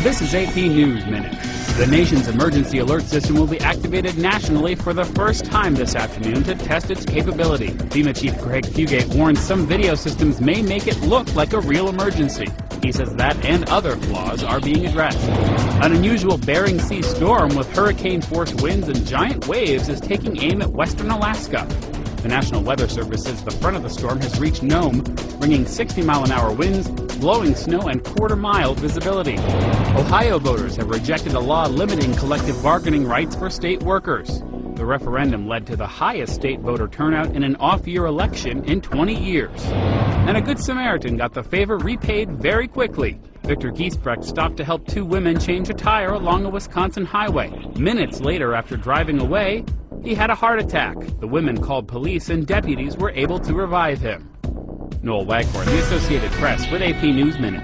This is AP News Minute. The nation's emergency alert system will be activated nationally for the first time this afternoon to test its capability. FEMA Chief Greg Fugate warns some video systems may make it look like a real emergency. He says that and other flaws are being addressed. An unusual Bering Sea storm with hurricane-force winds and giant waves is taking aim at western Alaska. The National Weather Service says the front of the storm has reached Nome, bringing 60-mile-an-hour winds, blowing snow, and quarter-mile visibility. Ohio voters have rejected a law limiting collective bargaining rights for state workers. The referendum led to the highest state voter turnout in an off-year election in 20 years. And a Good Samaritan got the favor repaid very quickly. Victor Giesbrecht stopped to help two women change a tire along a Wisconsin highway. Minutes later, after driving away, he had a heart attack. The women called police and deputies were able to revive him. Noel Waghorn, The Associated Press, with AP News Minute.